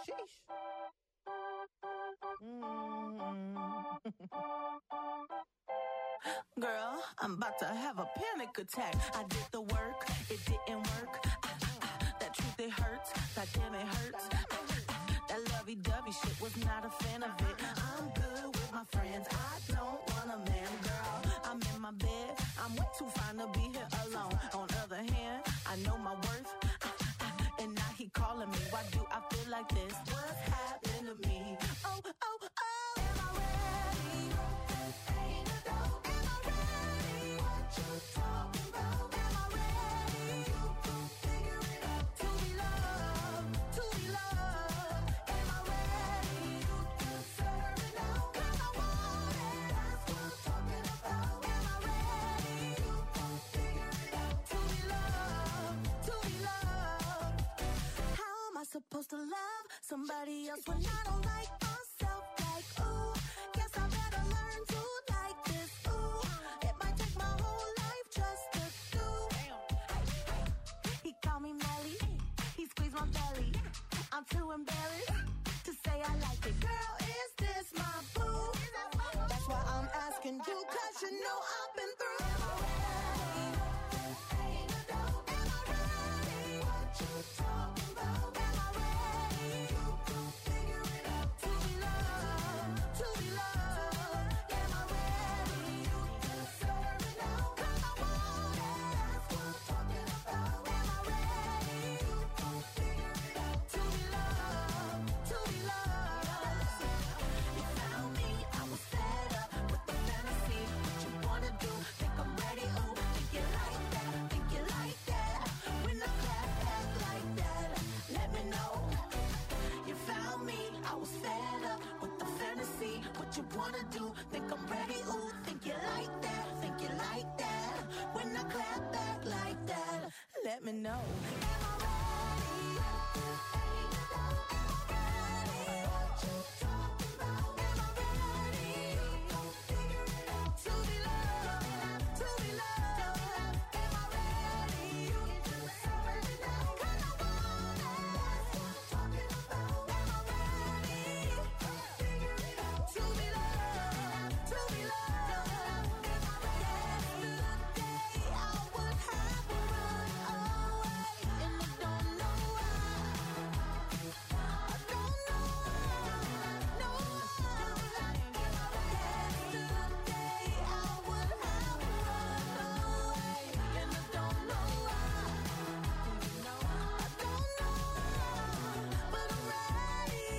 Sheesh. Girl, I'm about to have a panic attack. I did the work, it didn't work. That truth, it hurts. That damn, it hurts. That lovey-dovey shit, was not a fan of it. I'm good with my friends. I don't want a man, girl. I'm in my bed. I'm way too fine to be here alone. On the other hand, I know my worth. And now he calling me. Why do I feel like this? What's happened to me? Oh, oh, oh. Am I ready? Ain't a dope. Am I ready? What you talking about? Am I ready? You can figure it out. To be loved, to be loved. Am I ready? You deserve it now. 'Cause I want it. That's what I'm talking about. Am I ready? You can figure it out. To be loved, to be loved. How am I supposed to love somebody else when I don't like myself? Like, ooh, guess I better learn to like this. Ooh, it might take my whole life just to do. He called me Melly, he squeezed my belly. I'm too embarrassed to say I like it. Girl, is this my boo? That's why I'm asking you, 'cause you know I've been through. Am I ready? Ain't a doubt. Am I ready? What you talking about? Am I ready? You can figure it out. To be loved, to be loved. Am I ready? You deserve it now. 'Cause I want it. That's what I'm talking about. Am I ready? You can figure it out. To be loved, to be loved. You found me, I was fed up with the fantasy. What you wanna do? Think I'm ready? Ooh, think you like that? Think you like that? When I clap back like that, let me know. You found me, I was fed up with the fantasy. What you wanna do? Think I'm ready? Ooh, think you like that? Think you like that? When I clap back like that, let me know. Am I ready? Ain't a doubt. Am I ready? What you talking about? Am I ready? You gon' figure it out. To be loved, to be loved. Am I ready? You deserve it now. 'Cause I want it. That's what I'm talking about. Am I ready? You gon' figure it out. To be loved, to be loved. Am I ready? Yesterday I would have run away, and I don't know why. I don't know why. No, yesterday I would have run away, and I don't know why. I don't know why, but I'm ready.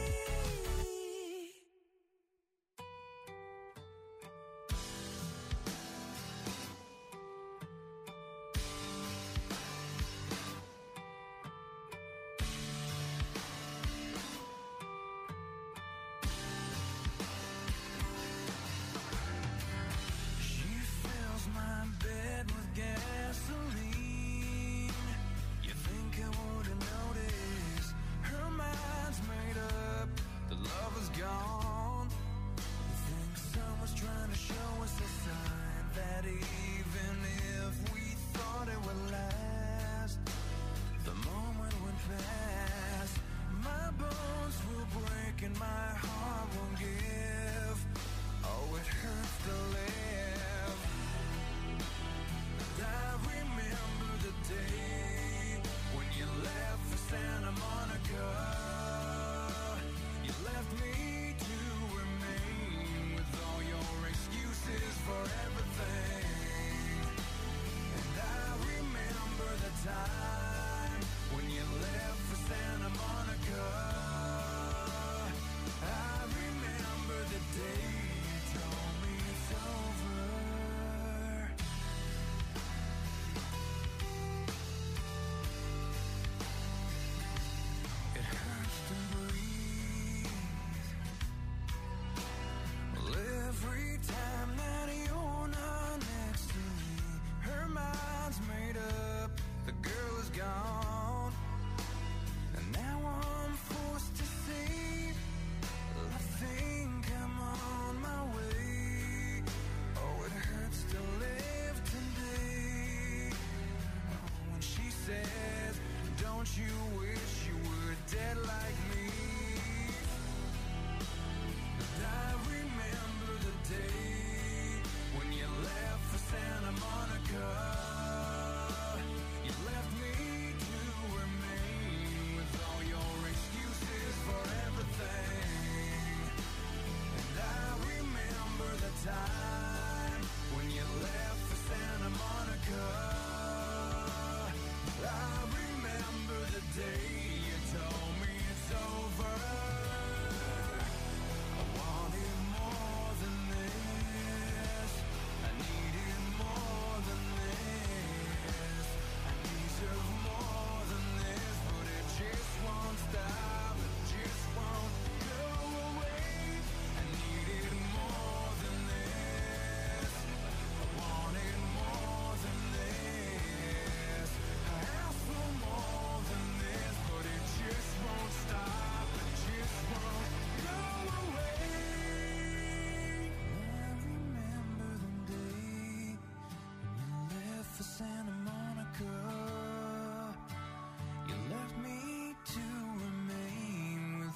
She fills my bed with gasoline. You think I wouldn't notice? Her mind's made up, the love is gone. You think someone's trying to show us a sign that even if we thought it would last, the moment went past. My bones will break and my heart won't give. Oh, it hurts to live. And I remember the day when you left for Santa Monica. You left me to remain with all your excuses for everything. And I remember the time when you left for Santa Monica. I remember the day you told me it's over. It hurts to breathe. Well, every time that you're not next to me, her mind's made up, the girl is gone. And now I'm forced to say, I think I'm on my way. Oh, it hurts to live today. Oh, when she says, don't you wish you were dead like me?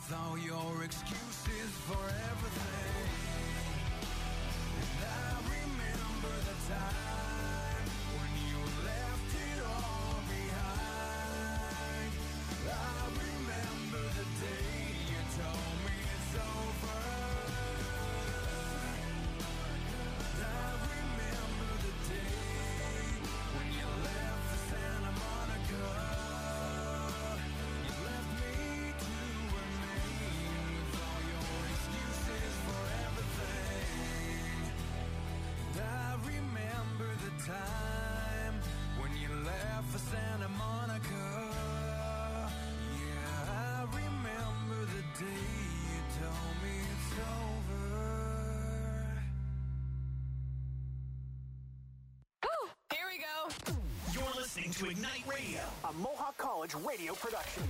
with all your excuses for everything. And I remember the time when you left it all behind. I remember the day you told me it's over. I remember the day when you left for Santa Monica. You left me to remain with all your excuses for everything. And I remember the time when you left for Santa Monica. Yeah, I remember the day you told me it's over. Here we go. You're listening to Ignite Radio, A Mohawk College radio production.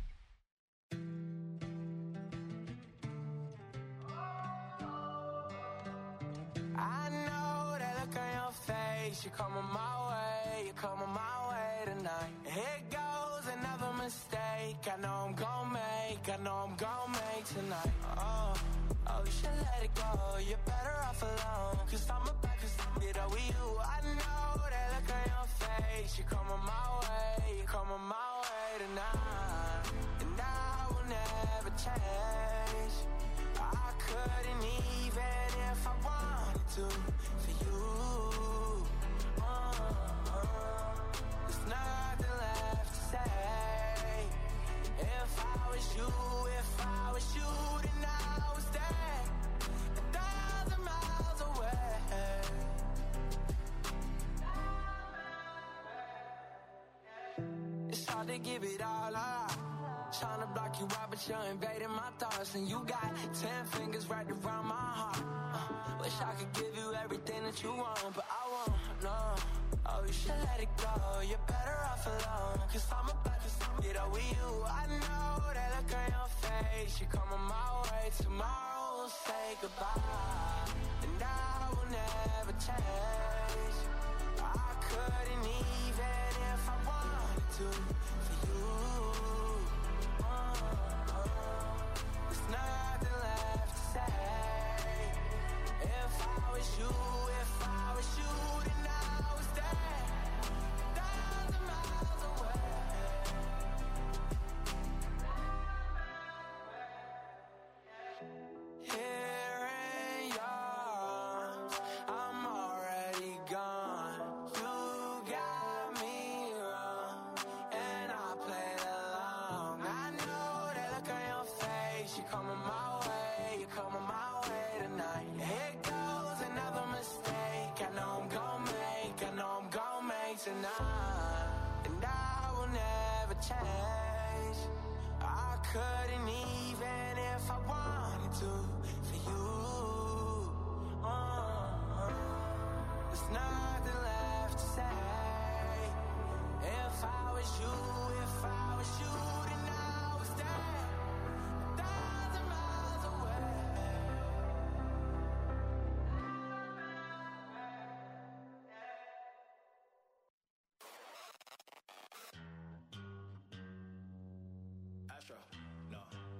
I know that look on your face. You're coming my way, you're coming my way tonight. Here goes another mistake. I know I'm gon' make, I know I'm gon' make tonight. Oh, you should let it go. You're better off alone. Cause I'm about to see it all with you. I know that look on your face. You're coming my way, you're coming my way tonight. And I will never change. I couldn't even if I wanted to for you. There's nothing left to say. If I was you, then I would stay 1,000 miles away. It's hard to give it all up. Trying to block you out, but you're invading my thoughts. And you got 10 fingers right around my heart. Wish I could give you everything that you want, but I won't, no. Oh, you should let it go. You're better off alone. Cause I'm about to see it all with you. I know that look on your face. You're coming my way. Tomorrow we'll say goodbye. And I will never change. I couldn't even if I wanted to for you. There's nothing left to say. If I was you, then I would stay 1,000 miles away. Here in yours, I'm already gone. You got me wrong, and I played along. I know that look on your face. You're coming my way, you're coming my way tonight. Here goes another mistake. I know I'm gon' make tonight. And I will never change. I couldn't even if I wanted to for you. There's nothing left to say. If I was you, then I would stay 1,000 miles away. Astro, no.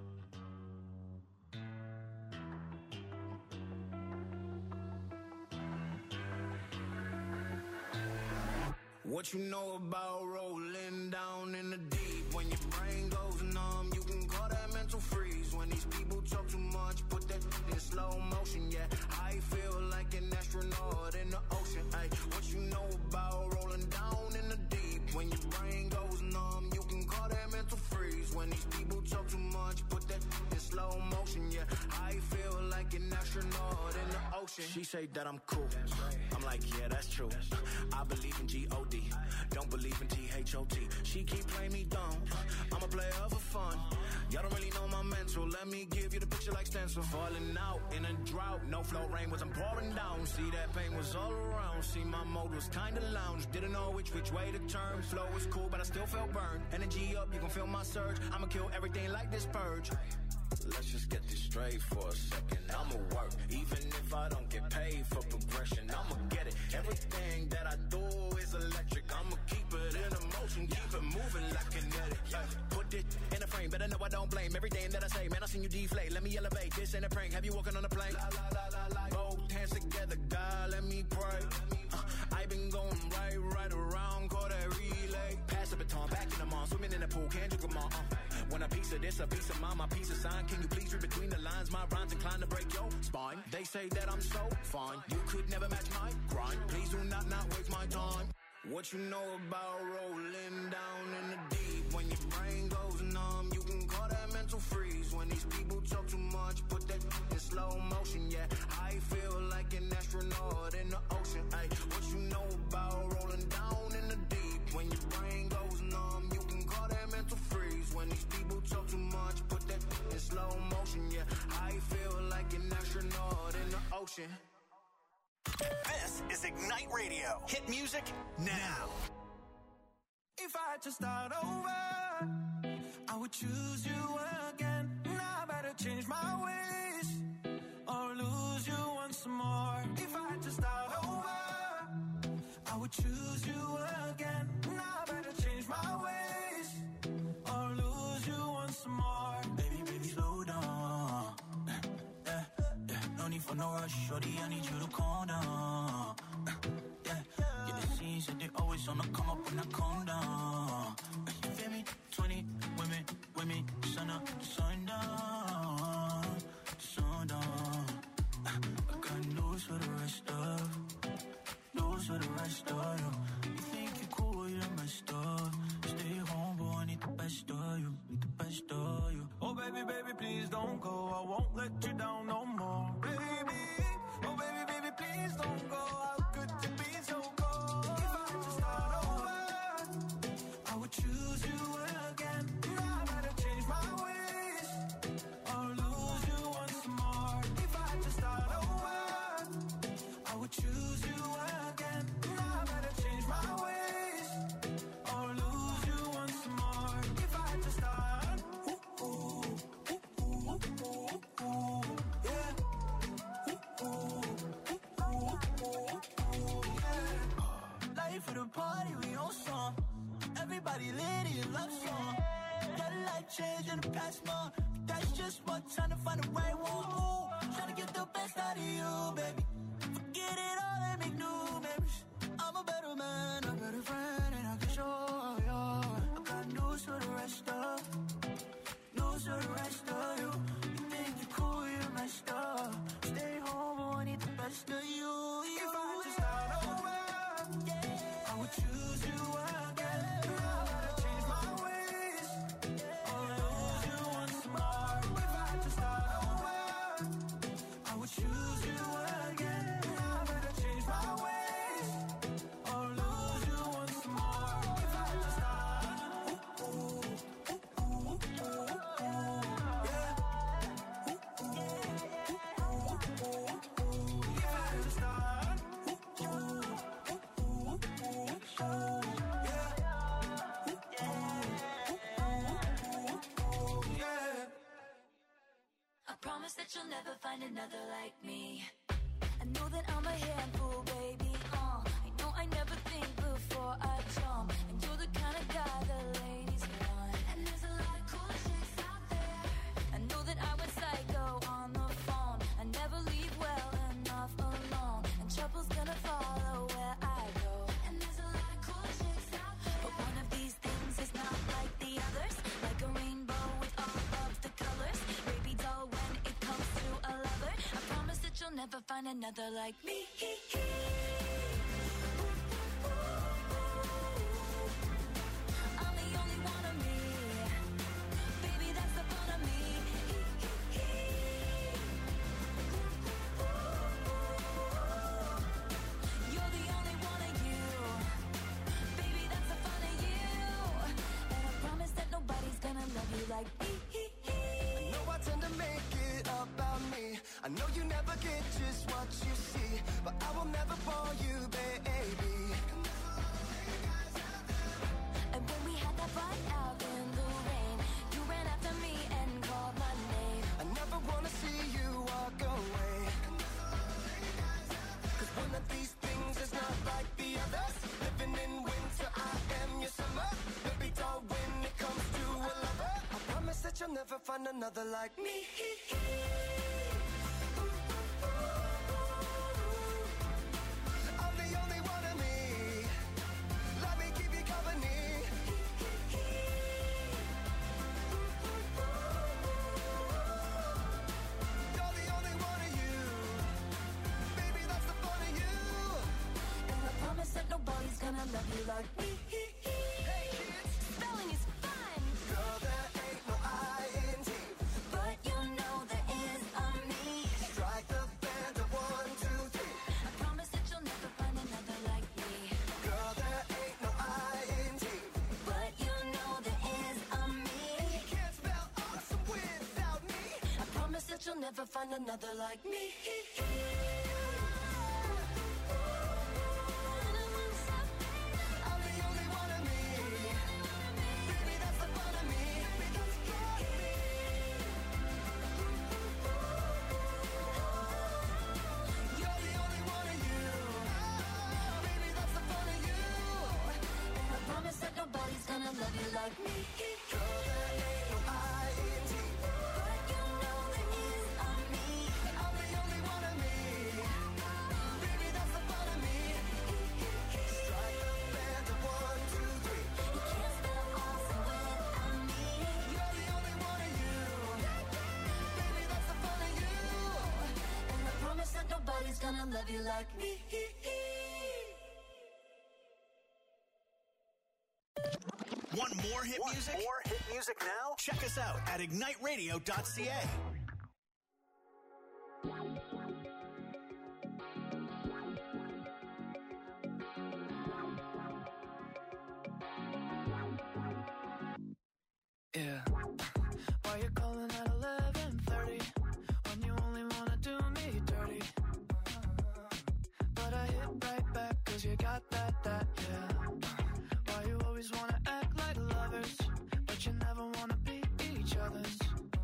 What you know about rolling down in the deep? When your brain goes numb, you can call that mental freeze. When these people talk too much, put that in slow motion, yeah. I feel like an astronaut in the ocean, ay. What you know about rolling down in the deep? When your brain goes numb, you can call that mental freeze. When these people talk too much, put that in slow motion, yeah. I feel like an astronaut in the ocean. She say that I'm cool. I'm like, yeah, that's true. I believe in G-O-D. Don't believe in T-H-O-T. She keep playing me dumb. I'm a player for fun. Y'all don't really know my mental. Let me give you the picture like stencil. Falling out in a drought. No flow rain wasn't pouring down. See, that pain was all around. See, my mode was kinda lounge. Didn't know which way to turn. Flow was cool, but I still felt burned. Energy up, you can feel my surge. I'ma kill everything like this purge. Let's just get this straight for a second. I'ma work, even if I don't get paid for progression. I'ma get it. Everything that I do is electric. I'ma keep it in motion, keep it moving like kinetic. Put it in a frame, better know I don't blame everything that I say. Man, I seen you deflate. Let me elevate. This ain't a prank. Have you walking on a plane? La, la, la, la, la. Both hands together, God, let me pray. I been going right around, call that relay. Pass the baton, back in the mall, swimming in the pool, can't drink them all. Want a piece of this, a piece of mine, my piece of sign. Can you please read between the lines? My rhymes inclined to break your spine. They say that I'm so fine, you could never match my grind. Please do not waste my time. What you know about rolling down in the deep? When your brain goes numb, you can call that mental freeze. When these people talk too much, put that in slow motion. Yeah, I feel like an astronaut in the ocean. Ay, what you know about rolling down in the deep? When your brain goes numb, you can call that mental freeze. When these people talk too much, put that in slow motion. Yeah, I feel like an astronaut in the ocean. This is Ignite Radio. Hit music now. If I had to start over, I would choose you again. Now I better change my ways or lose you once more. If I had to start over, I would choose you again. Now I better change my ways or lose you once more. Baby, slow down. No need for no rush, shorty, I need you to calm down. Get the scenes that they always on the come up when I calm down. You feel me? 20 women, sun up, sundown, sundown. I got news for the rest of you. You think you cool, you're messed up. Stay home, boy, I need the best of you, Oh baby, please don't go. I won't let you down no more, baby. Oh baby, please don't go. How could you be so cold? If I had to start over, I would choose you again. Now I gotta change my ways or lose you once more. If I had to start over, I would choose you again. Now I gotta change my ways or lose you once more. If I had to start. Life for the party, we on song. Everybody lit, love song. Got a life change in the past month. That's just what time to find the right one. Trying to get the best out of you, baby. Forget it all and make new memories. I'm a better man, a better friend, and I can show you. I got news for the rest of you. You think you're cool, you're messed up. Stay home, but I need the best of you. If I had to start over, I would choose you again. Now I gotta change my ways or lose you once more. If I had to start over, I would choose you again. Now I gotta change my ways or lose you once more. If I had to start, I promise that you'll never find another like me. I know that I'm a handful, baby. I know I never think before I jump, and you're the kind of guy the ladies want. And there's a lot of cool chicks out there. I know that I went psycho on the phone. I never leave well enough alone, and trouble's gonna follow where I go. And there's a lot of cool chicks out there, but one of these things is not like the others. Like a rainbow with all of the colors. Baby doll, when it comes to a lover, I promise that you'll never find another like me. I'm the only one of me. Baby, that's the fun of me. You're the only one of you. Baby, that's the fun of you. And I promise that nobody's gonna love you like me. I know I tend to make it about me. I know you never get just what you see, but I will never bore you, baby. And when we had that fight out in the rain, you ran after me and called my name. I never wanna see you walk away. Cause one of these things is not like the others. Living in winter, I am your summer. Baby doll, when it comes to a lover, I promise that find another like me. I'm the only one of me. Let me keep you company. You're the only one of you. Baby, that's the fun of you. And I promise that nobody's gonna love you like me. Hey kids, Spelling is fun, girl, there ain't no I-N-T. but you know there is a me. Strike the band of 1, 2, 3. I promise that you'll never find another like me. Girl, there ain't no I-N-T. But you know there is a me. You can't spell awesome without me. I promise that you'll never find another like me. I'm the only one of me. Baby, that's the fun of me. Because you're me. You're the only one of you. Baby, that's the fun of you. And I promise that nobody's gonna love you like me. Girl, there ain't no I-N-T. But you know there is a me. I'm the only one of me. Baby, that's the fun of me. Strike the band of 1, 2, 3. You can't spell awesome without me. You're the only one of you. Baby, that's the fun of you. And I promise that nobody's gonna love you like me. Want more hit music? More hit music now? Check us out at igniteradio.ca. Yeah. Why you calling at 11:30 when you only wanna do me dirty? But I hit right back 'cause you got that, yeah. Why you always wanna act like lovers, but you never wanna be each other's?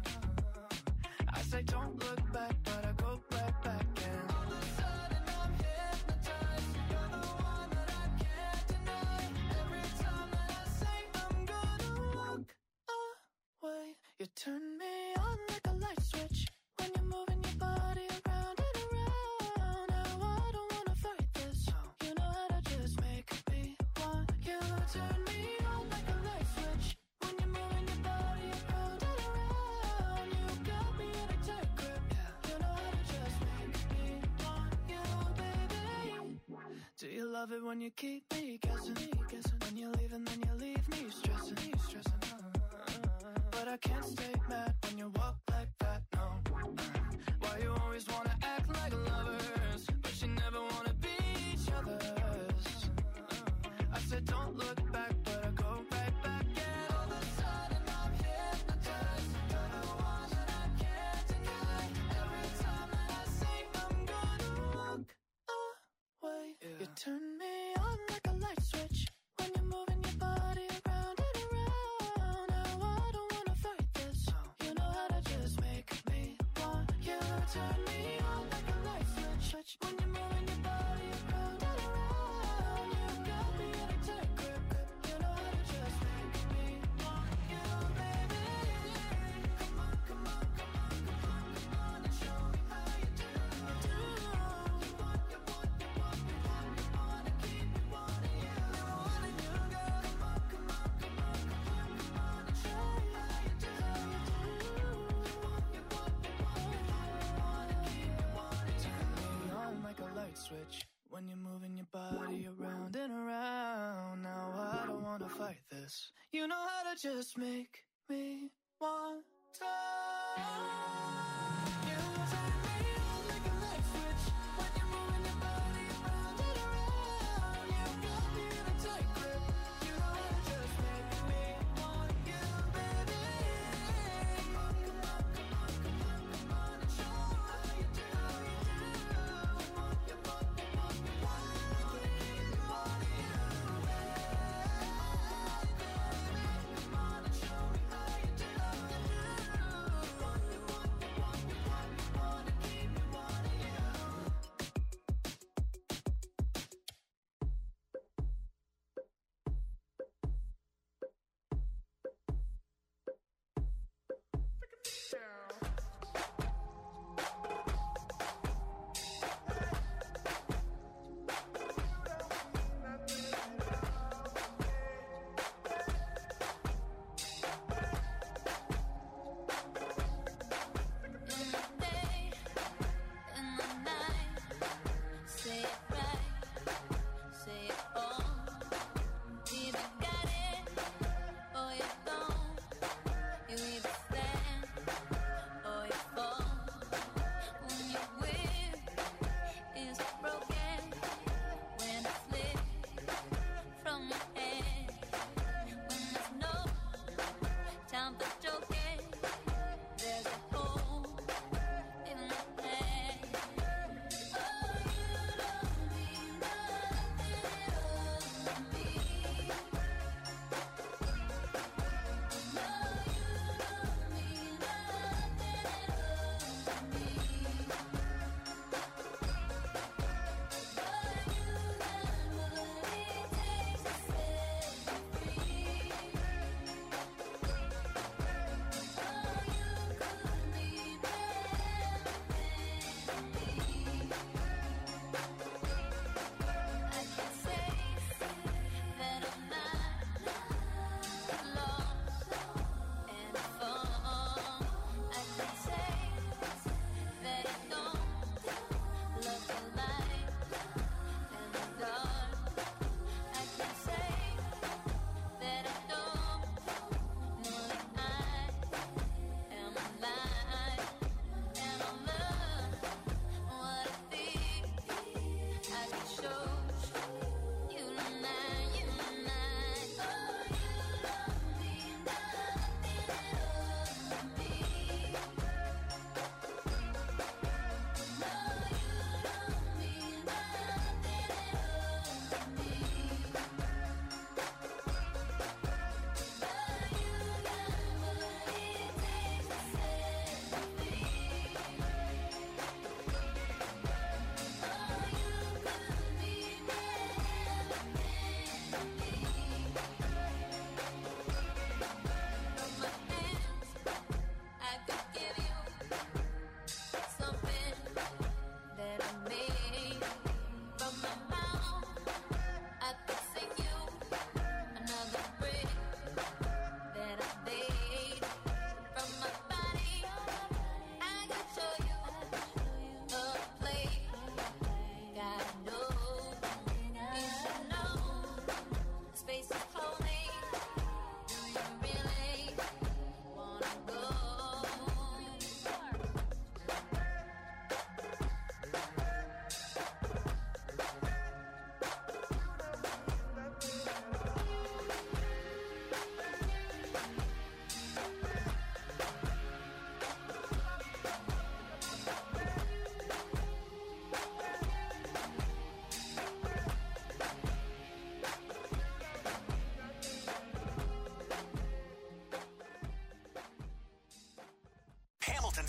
I say don't look back, but I go right back and all of a sudden I'm hypnotized. You're the one that I can't deny. Every time that I say I'm gonna walk away, you turn me on like a light switch when you're moving your body around and around. Now I don't wanna fight this. You know how to just make me want you. Turn me on like a light switch when you're moving your body around and around. You got me in a tight grip. You know how to just make me want you, baby. Do you love it when you keep me guessing? When you leave and then you leave me stressing. But I can't stay mad when you walk like that, no. Why you always wanna act like lovers, but you never wanna be each other's? I said don't look back, but I go right back and all of a sudden I'm hypnotized. You're the one that I can't deny. Every time that I say I'm gonna walk away, you turn me on like a light switch when you're moving your body around and around. Now I don't wanna fight this. You know how to just make me want you. Turn me on like a light switch when you're moving your body around and around. You got me in a tight grip. You know how to just make me want you, baby. Come on, come on, come on, come on, come on and show me how you do. You want, you want, you want, you want, you wanna keep me wanting you. You wanna do, girl. Come on, come on, come on, come on, come on and show me how you do. You want, you want, you want, you want, you wanna keep me wanting you. Turn me on like a light switch when you're moving your body around and around. Now I don't wanna fight this. You know how to just make me want to. You turn me on like a light switch when you're moving your body around and around. You got me in a tight grip. You know how to just make me want you, baby. Come on, come on, come on, come on, come on and show me how you do. You want, you want, you want, you want, you wanna keep me wanting you, baby. Come on and show me how you do. You want, you want,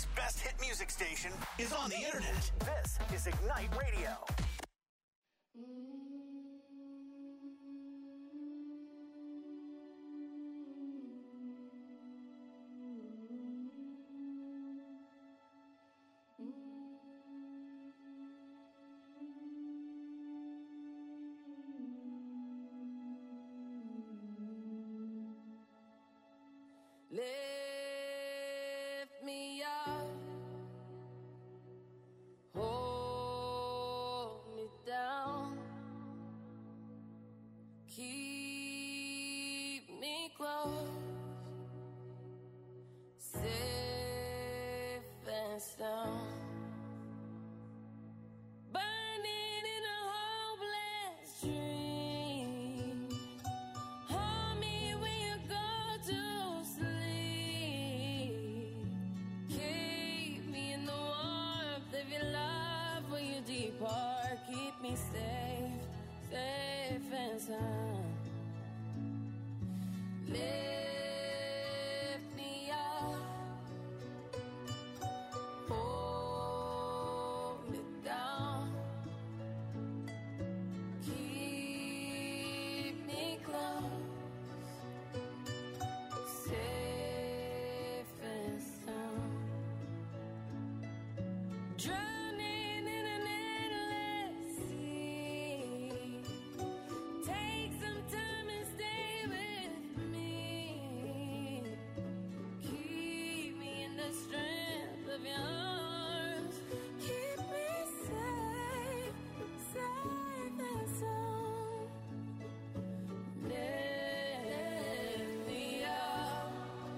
Ignite's best hit music station is on the internet. This is Ignite Radio. Lift me up, hold me down, keep me close, safe and sound. Burning in a hopeless dream. Hold me when you go to sleep. Keep me in the warmth of your love when you depart. Keep me safe, safe and sound. Lift me up, hold me down, keep me close, safe and sound. Drowning in an endless sea. Take some time and stay with me. Keep me in the strength of your arms. Keep me safe, safe and sound. Lift me up,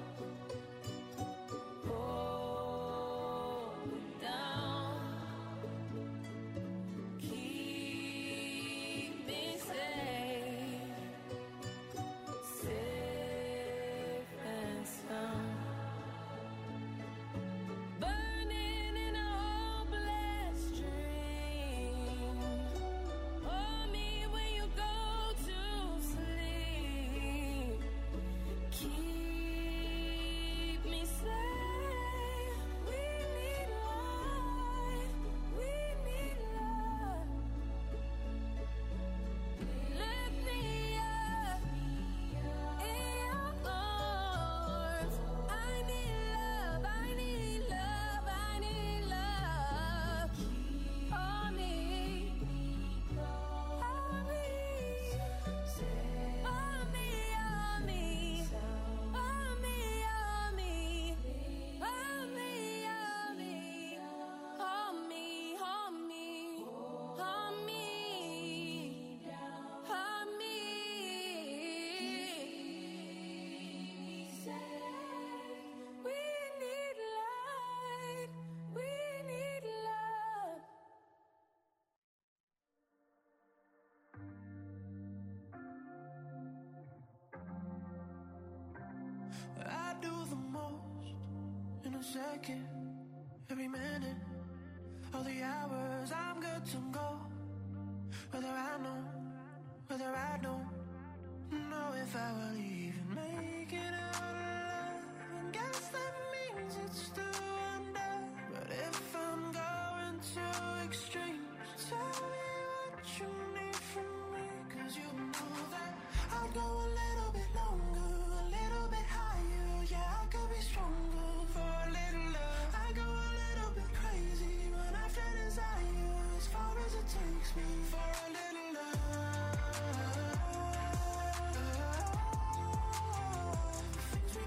hold me down, keep me safe, safe and sound. Burning in a hopeless dream. Hold me when you go to sleep. Keep me safe. We need light. We need love. Lift me up in your arms. I need love. I need love. I need love. Hold me. Hold me. Hold me. Hold me. Hold me. Hold me. Hold me. Hold me. Hold me. Hold me. Hold me. We need light. We need love. I do the most in a second, every minute, all the hours I'm good to go. Whether I know, whether I don't know if I will even make it out alive. And guess that means it's still under. But if I'm going to extremes, tell me what you need from me. 'Cause you know that I'll go a little bit longer, a little bit higher. Yeah, I could be stronger for a little love. I go a little bit crazy when I feel desire, as far as it takes me for a little love. Things we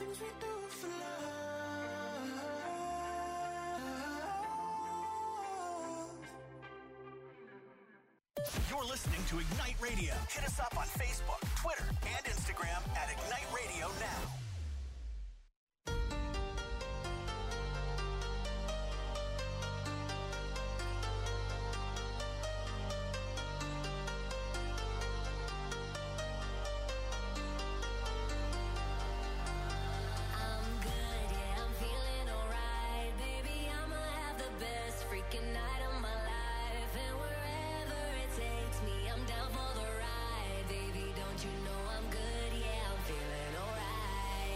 things we do for love. You're listening to Ignite Radio. Hit us up on Facebook, Twitter, and Instagram at Ignite Radio Now. Down for the ride, baby, don't you know I'm good? Yeah, I'm feeling alright.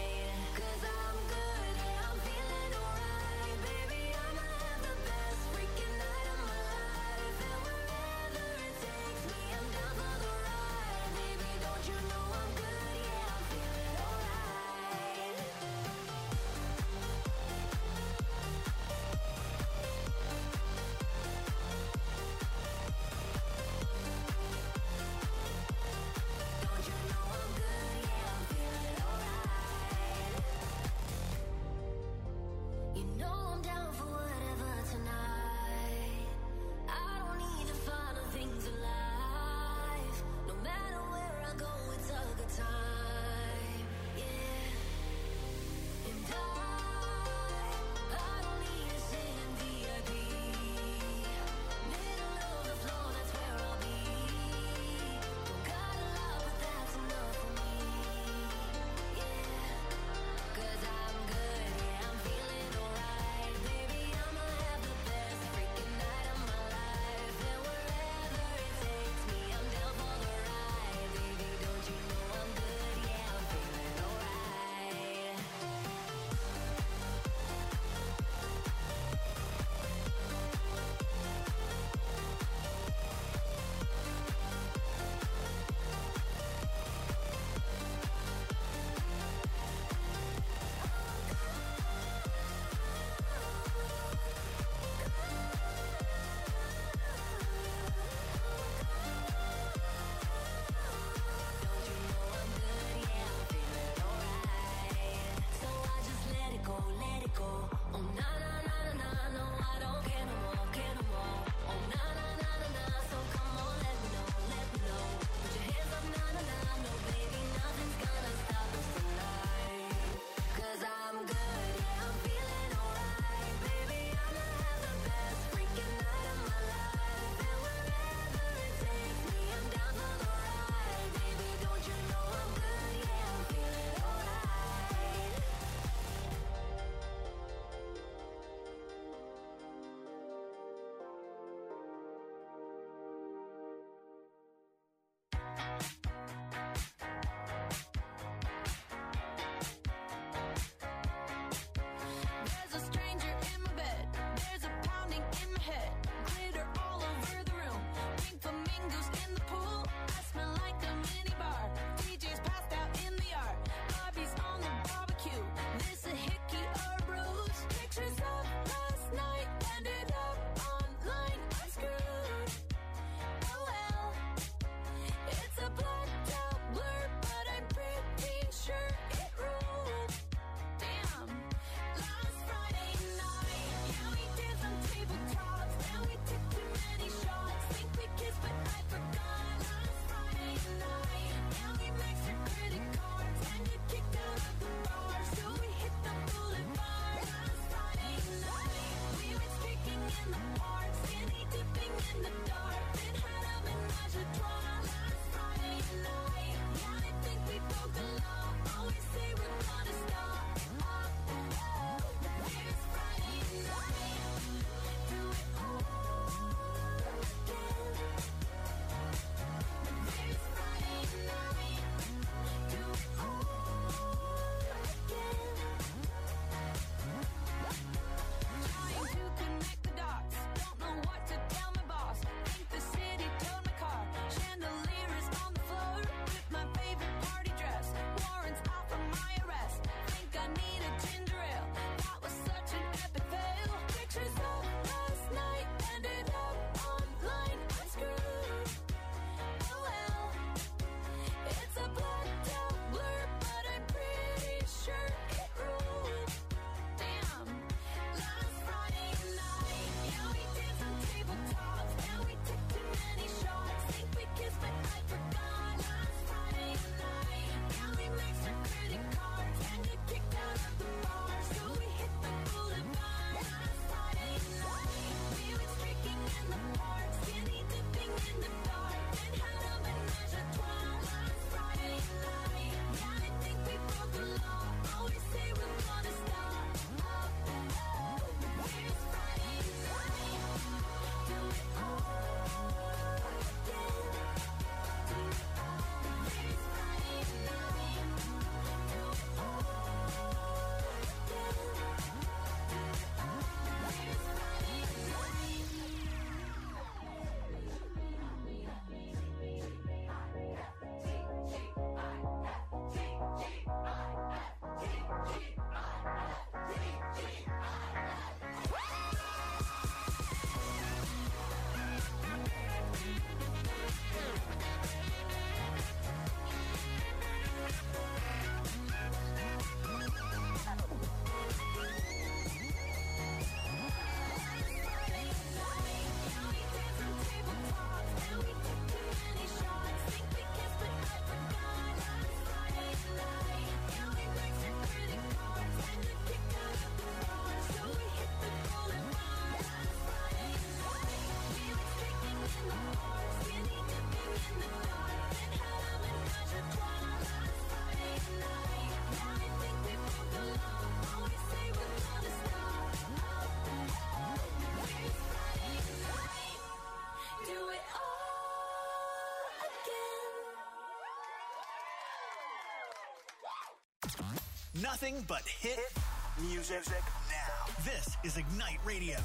Nothing but hit music now. This is Ignite Radio.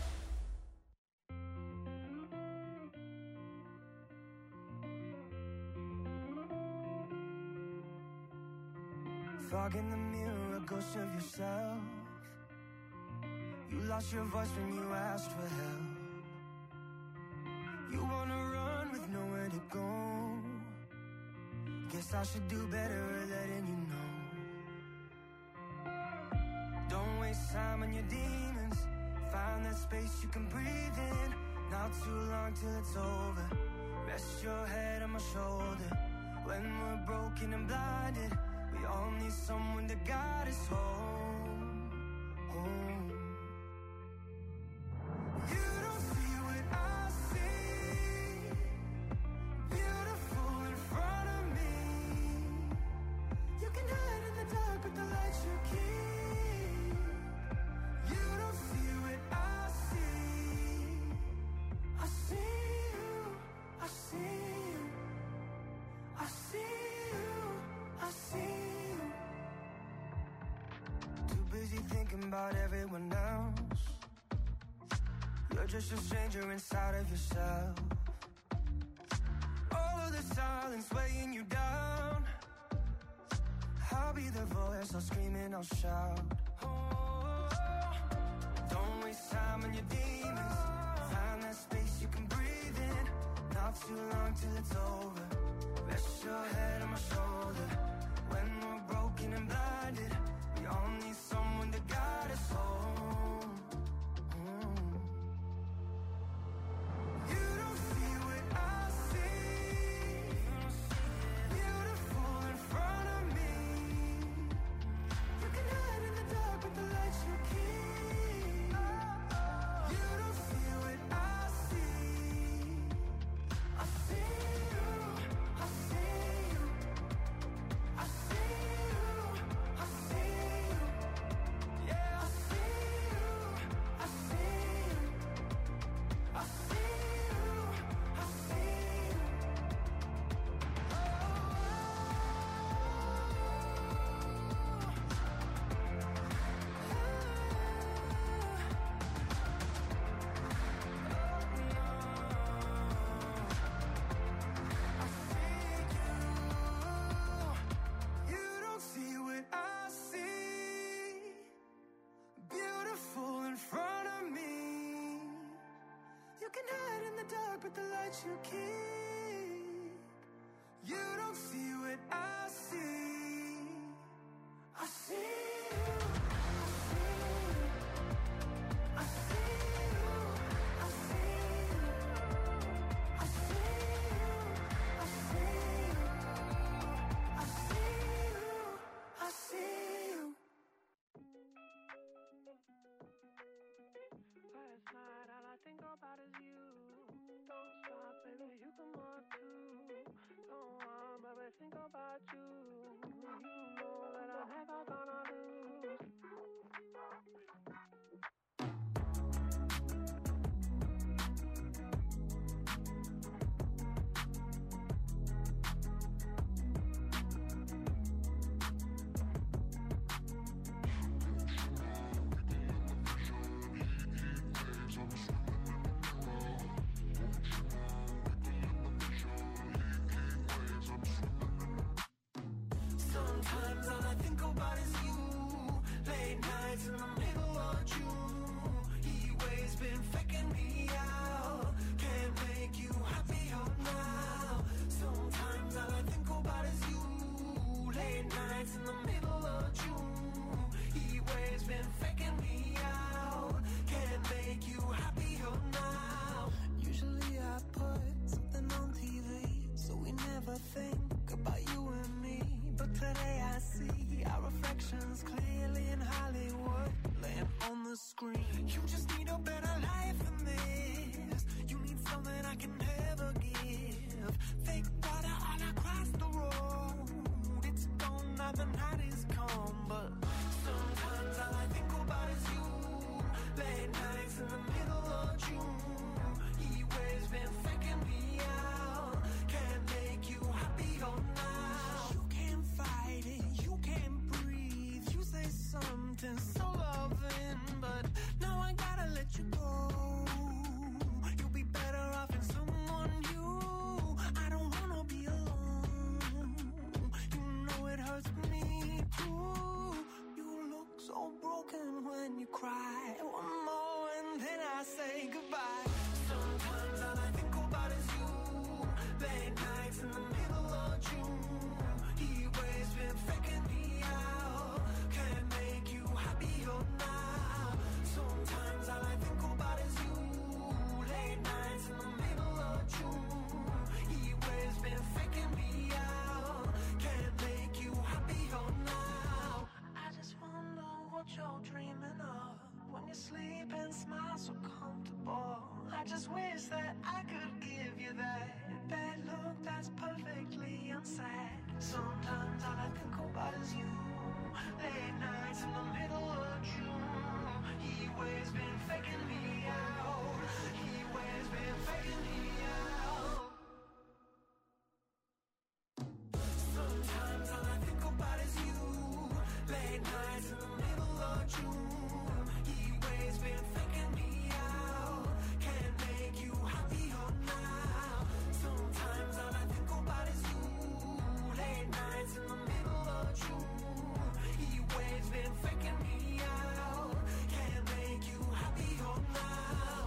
Fog in the mirror, a ghost of yourself. You lost your voice when you asked for help. You wanna run with nowhere to go. Guess I should do better at letting you know. Don't waste time on your demons. Find that space you can breathe in. Not too long till it's over. Rest your head on my shoulder. When we're broken and blinded, we all need someone to guide us home, home. You don't see what I see. Beautiful in front of me. You can hide in the dark with the lights you keep. You don't see what I see. I see you, I see you, I see you, I see you. Too busy thinking about everyone else. You're just a stranger inside of yourself. All of the silence weighing you down. I'll be the voice, I'll scream and I'll shout. Oh, don't waste time on your demons. Find that space you can breathe in. Not too long till it's over. Rest your head on my shoulder. When we're broken and blinded, we all need someone to guide us home. You don't see what I see. Beautiful in front of me. You can hide in the dark with the lights you keep. You don't see what I see. I see you, I see you, I see you, I see you. Yeah, I see you, I see you, I see you, I see you. You don't see what I see. Beautiful in front of me. You can hide in the dark with the lights you keep. You don't see what I see. I see you, I see you, I see you, I see you, I see you, I see you, I see you. Last night all I think about is you. Don't stop, baby, you come on too. Don't want, baby, think about you. You know that I'm never gonna lose. sad. Sometimes all I think about is you. Late nights in the middle of June. He always been faking me out. He always been faking me out. Sometimes all I think about is you. Late nights in the middle of June. He always been faking me out. Can't make you happier now. Sometimes all I think about is you. Late nights in the middle of June. He always been faking me out. Can't make you happier now.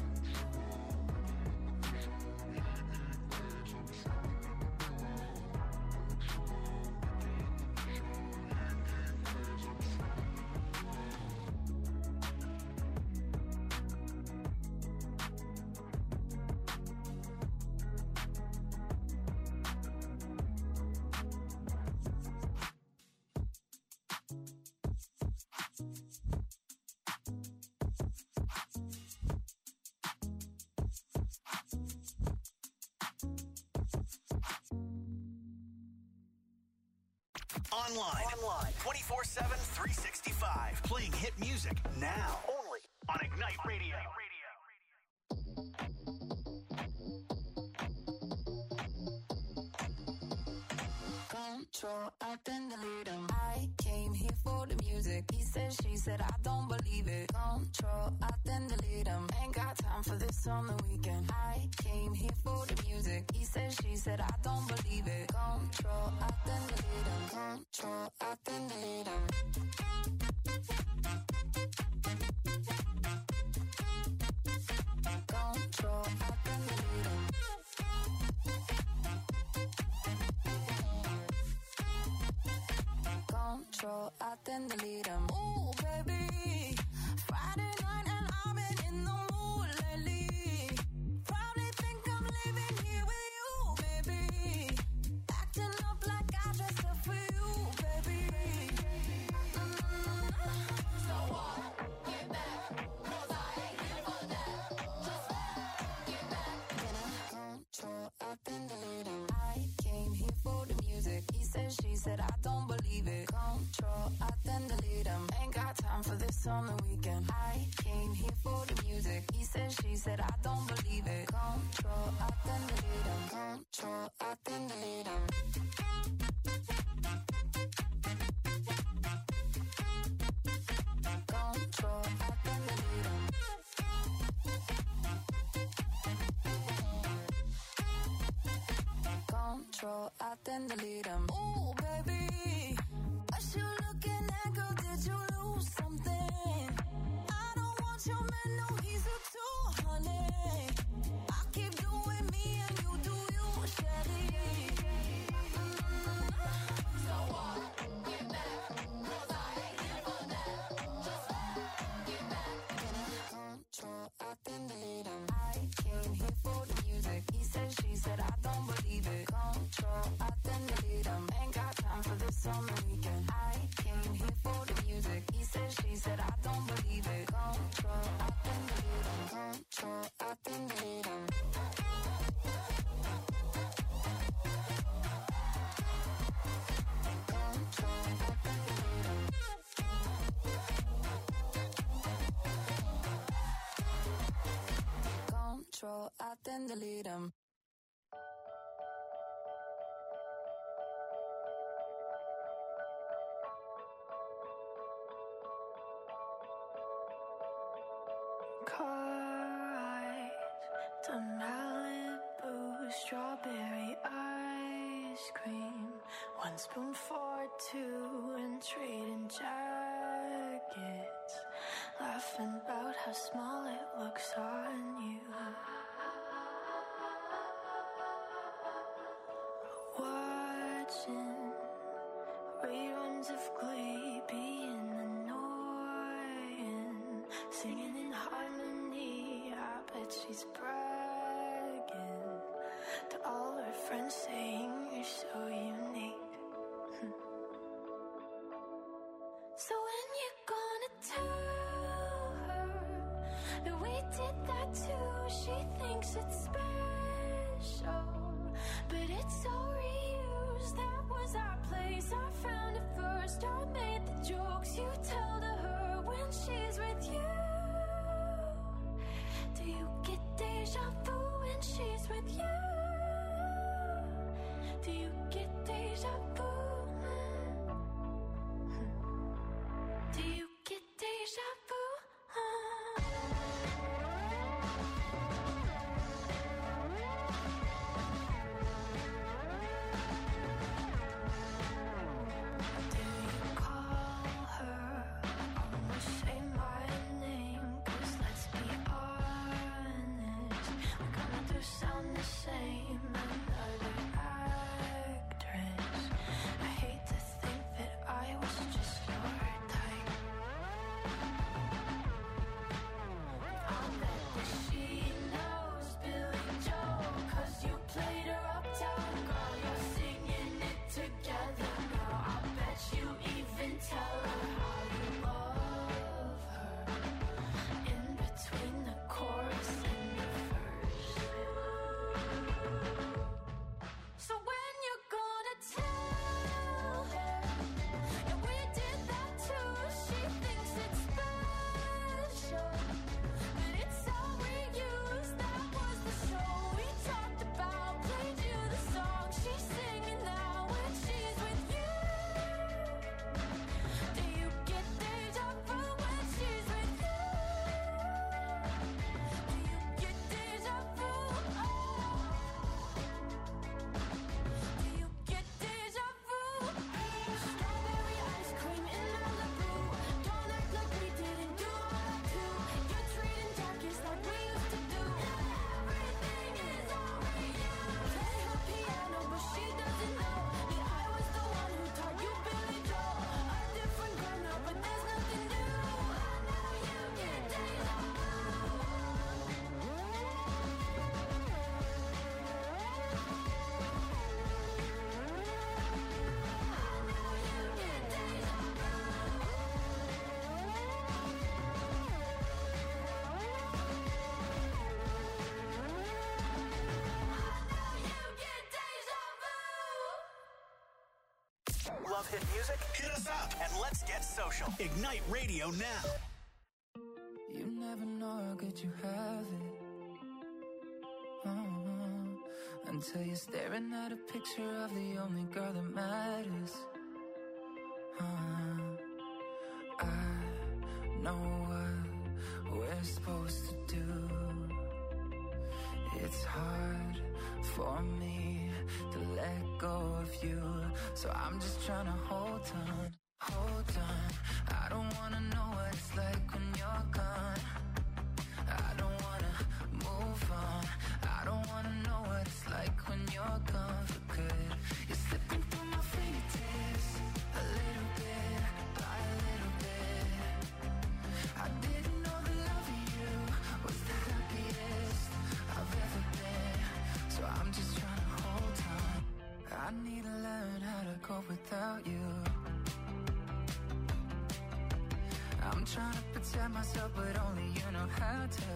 Online. 24/7, 365. Playing hit music now. Only on Ignite Radio. Control, I then delete him. I came here for the music. He said, she said, I don't believe it. Control, I then delete him. Ain't got time for this on the weekend. I came here for the music. He said, she said, I don't believe it. Control, I then delete him. Control, I then delete him. Control, I then delete him. Control, I then delete him. Ooh, baby, Friday night and I've been in the mood lately. Probably think I'm living here with you, baby. Acting up like I dressed up for you, baby. So what? Get back, 'cause I ain't here for that. Just get back. Control, I then delete him. I came here for the music. He said, she said, I don't believe it. Control, I then delete him. Ain't got time for this on the weekend. I came here for the music. He said, she said, I don't believe it. Control, I then delete him. Control, I then delete him. Control, I then delete him. Control, I then delete him. Ooh, baby, what you looking at, girl? Did you lose something? I don't want your man, no, he's a 200. I keep doing me and you do you, Shelly. So what? Get back, 'cause I ain't here for that. Just get back. Control, I then delete him. I came here for the music. He said, she said, I don't believe it. Control, I then delete him. Ain't got time for this on the weekend. I came here for the music. He said, she said, I don't believe it. Control, I then delete him. Control, I then delete him. Control, I then delete him. Control, I then delete him. Car rides to Malibu, strawberry ice cream. 1 spoon for 2 and trading jackets. Laughing about how small it looks on you. Watching reruns of Glee, being annoying. Singing in harmony, I bet she's bragging to all her friends, saying you're so unique. So when you gonna tell her that we did that too? She thinks it's special, but it's so real. deja vu? Do you get deja vu? Do you call her? Almost say my name, 'cause let's be honest, we're gonna do sound the same. Another actress. I hate to think that I was just your type. I'll bet that she knows Billy Joel, 'cause you played her uptown girl. You're singing it together now. I bet you even tell her how you love her in between the chorus and the verse. So when you're gonna tell her, yeah, we did that too. She thinks it's special, but it's all we use. That was the show we talked about. Played you the song she's singing now when she's with you. Do you get deja vu when she's with you? Do you get deja vu? Do you get deja vu? Strawberry ice cream in Malibu. Don't act like we didn't do all that too. You're trading jackets like we used to do. Everything is all we use. Play her piano, but she doesn't know that I was the one who taught you Billy Joel. A different girl now, but there's nothing new. I know you get deja vu. Love hit music? Hit us up and let's get social. Ignite Radio now. You never know how good you have it. Until you're staring at a picture of the only girl that matters. I know what we're supposed to do. It's hard for me to let go of you, so I'm just trying to hold on, hold on. I don't wanna know what it's like when you're gone. I don't wanna move on. I don't wanna know what it's like when you're gone for good. You're slipping through my fingertips, a little bit by a little bit. I didn't know the love of you was the happiest I've ever been, so I'm just trying to hold on. I need to learn how to cope without you. I'm trying to protect myself, but only you know how to.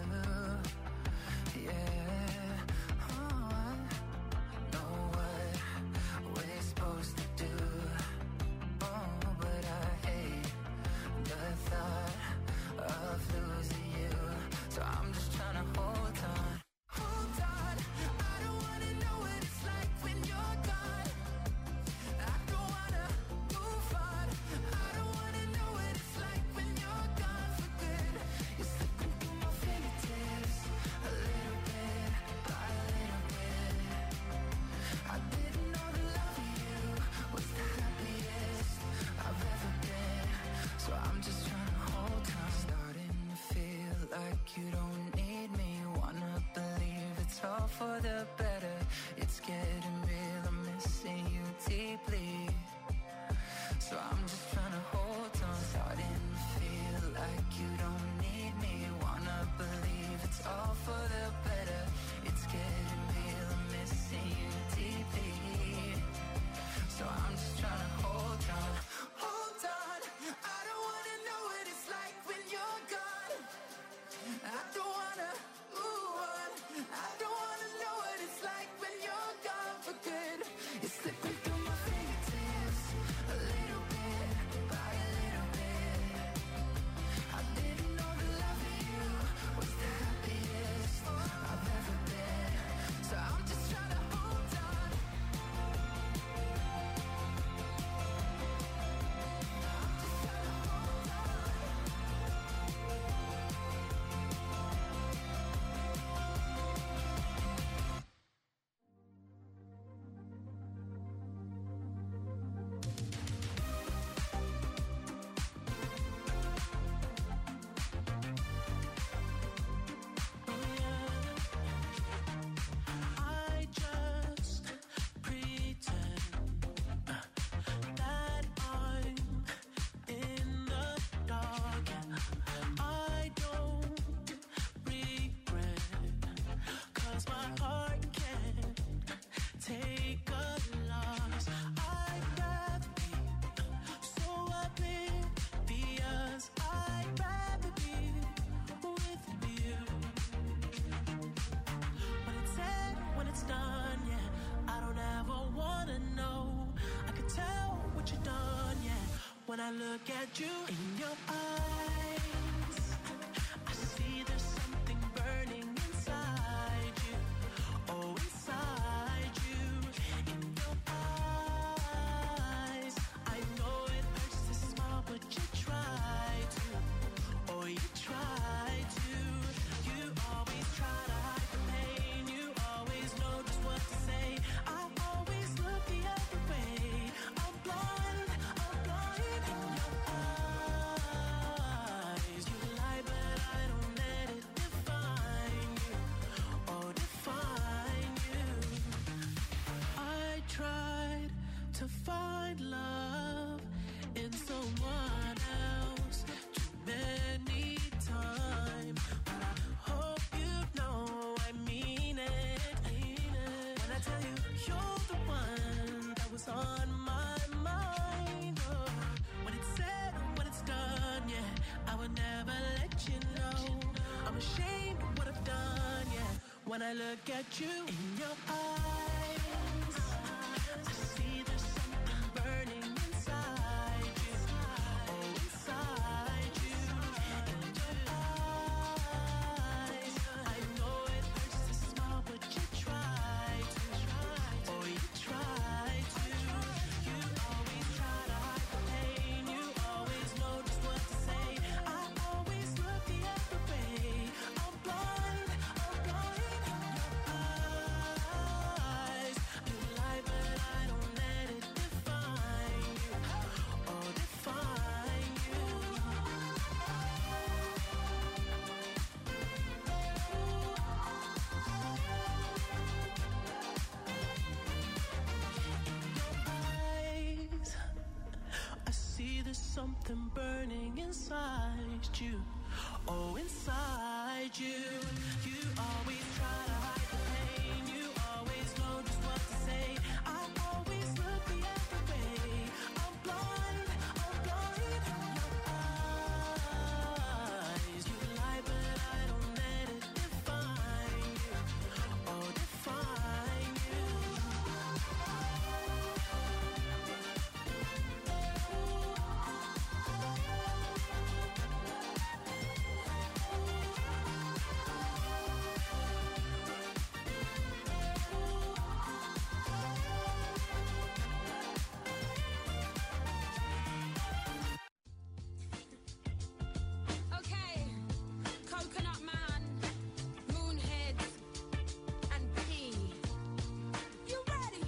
Yeah, oh, I know what we're supposed to do. Oh, but I hate the thought of losing you, so I'm just trying to hold on. Hold on, I don't wanna know what it's like when you're gone. I don't wanna move on. I don't wanna know what it's like when you're gone for good. You're slipping through my fingertips, a little bit by a little bit. I didn't know the love of you was the happiest I've ever been, so I'm just trying to hold on. Starting to feel like you don't need me. Wanna believe it's all for the better. It's getting real, I'm missing you deeply, so I'm just trying to hold on. Starting to feel like you don't need me. Wanna believe it's all for the better. It's getting real, I'm missing you deeply, so I'm just trying to hold on. Hold on, I don't wanna know what it's like when you're gone. I don't wanna move on. I don't wanna know what it's like when you're gone for good. You're slipping through my fingers. when I look at you. In your eyes, I see there's something burning inside you. Oh, inside you. In your eyes, I know it hurts to smile, but you try to. Oh, you try to. You always try to hide the pain. You always know just what to say. I always look the other way. I'm blind in your eyes. You lie, but I don't let it define you. Oh, define you. I tried to find love in someone else too many times, but I hope you know I mean it. When I tell you you're the one that was on my mind. Oh, when it's said and when it's done, yeah, I would never let you know. I'm ashamed of what I've done, yeah. When I look at you in your eyes, I see there's something burning inside you. Oh, inside you. In your eyes, I know it hurts to smile, but you try to. Oh, you try to. You always try to hide the pain. You always know just what to say. I always look the other way. I'm blind in your eyes. You lie, but I don't let it define you. Oh, define you. Eyes, I see there's something burning inside you. Oh, inside you. You always try to hide the pain. You always know just what to say. I always look the other way. I'm blind in your eyes. You lie, but I don't let it define you. Oh, define you. Okay, Coconut Man, Moonheads, and P. You ready?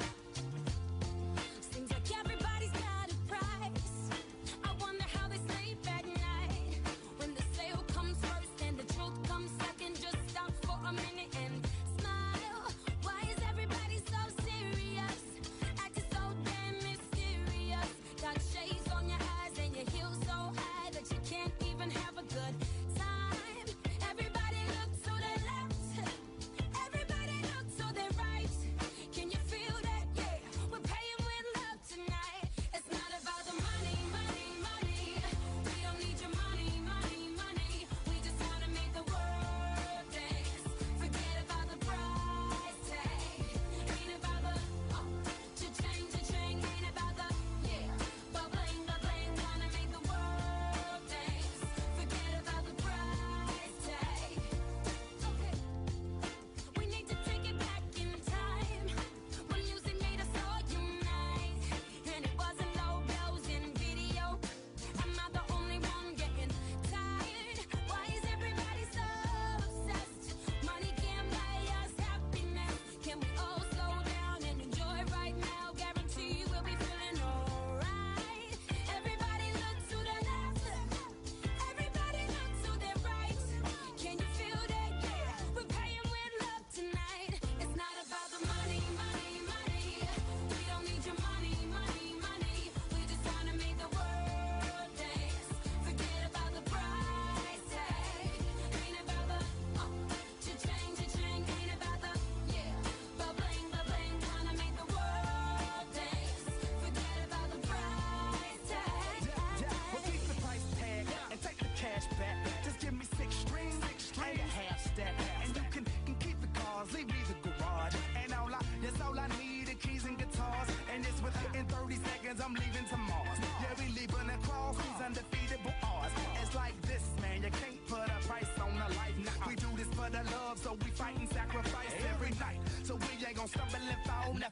Seems like everybody's got a price. I wonder how they sleep at night. When the sale comes first and the truth comes second, just stop for a minute and smile. Why is everybody so serious? Acting so damn mysterious. Got shades on your eyes and your heels so high that you can't even have a good time. Everybody look to the left. Everybody look to the right. Can you feel that? Yeah, we're paying with love tonight. It's not about the money, money, money. We don't need your money, money, money. We just wanna make the world dance. Forget about the price tag. Ain't about the cha-ching, cha-ching. Ain't about the bubbling, bubbling. Wanna make the world dance. Forget about the price tag. Okay. We need to take it back in time. When music made us all unite. And it wasn't no bells in video. Am I the only one getting tired? Why is everybody so obsessed? Money can't buy us happiness. Can we all slow down and enjoy right now? Guarantee we'll be feeling alright. Everybody look to the left. Everybody look to the right. Can you feel that? Yeah, we're paying with love tonight. It's not about the money, money, money. We don't need your money, money, money. We just wanna make the world dance. Forget about the price tag. Ain't about the cha-ching, cha-ching. Ain't about the bubbling, bubbling. Wanna make the world dance. Forget about the price tag. Well, keep the price tag and take the cash back. Just give me 6 strings and a half stack. And you can keep the cars, leave me the garage. And that's all I need, the keys and guitars. And it's within 30 seconds, I'm leaving to Mars. Yeah, we leave, but undefeatable odds. It's like this, man, you can't put a price on a life. Nah, we do this for the love, so we fight and sacrifice every night. So we ain't gonna stumble and fall. Now